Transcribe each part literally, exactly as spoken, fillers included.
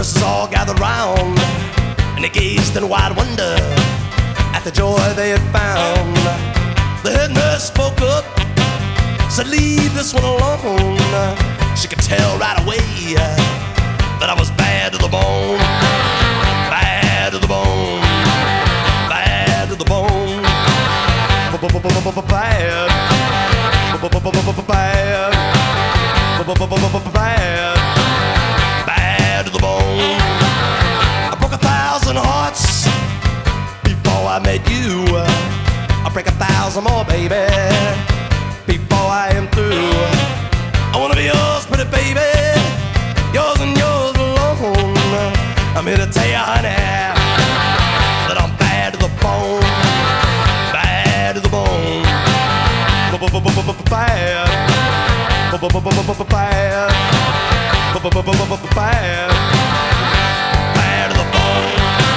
nurses all gathered round, and they gazed in wide wonder at the joy they had found. The head nurse spoke up, said, "Leave this one alone." She could tell right away that I was bad to the bone, bad to the bone, bad to the bone, bad, bad, bad, bad to the bone. I broke a thousand hearts before I met you. I'll break a thousand more, baby, before I am through. I wanna be yours, pretty baby, yours and yours alone. I'm here to tell you, honey, that I'm bad to the bone, bad to the bone, bad, bad, bad, bad to the bone.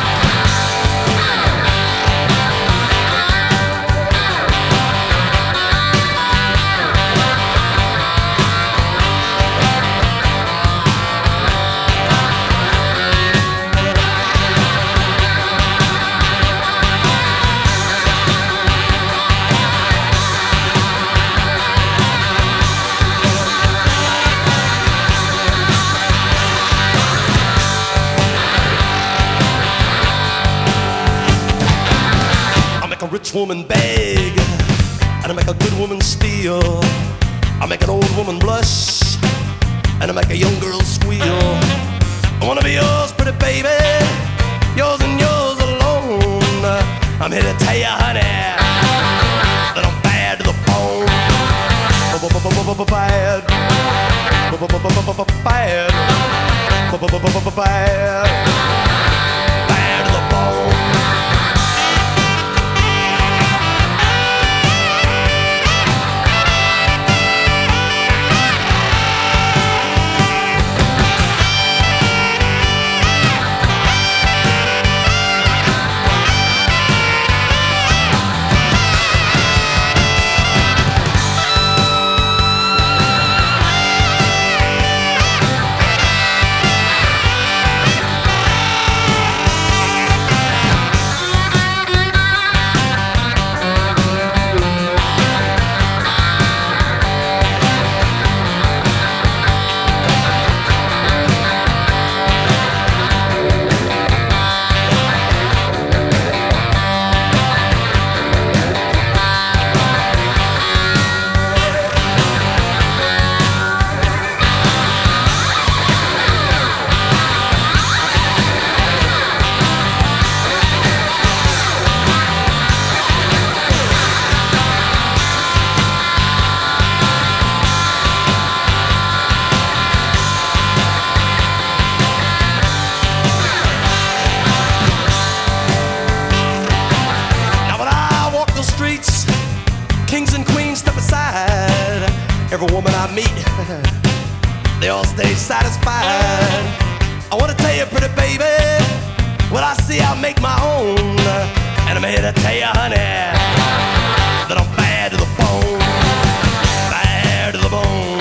A rich woman beg, and I make a good woman steal. I make an old woman blush, and I make a young girl squeal. I wanna be yours, pretty baby, yours and yours alone. I'm here to tell you, honey, that I'm bad to the bone, bad, bad, bad, bad to the bone. Kings and queens step aside. Every woman I meet, they all stay satisfied. I wanna tell you, pretty baby, what I see I'll make my own. And I'm here to tell you, honey, that I'm bad to the bone, bad to the bone,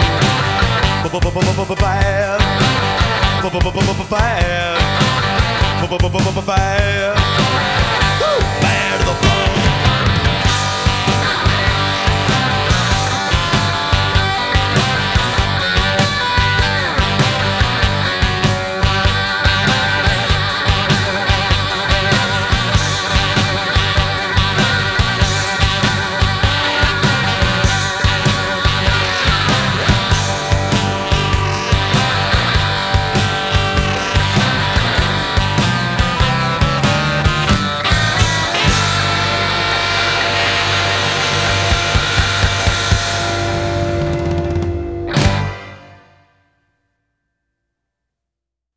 bad, bad, bad, bad.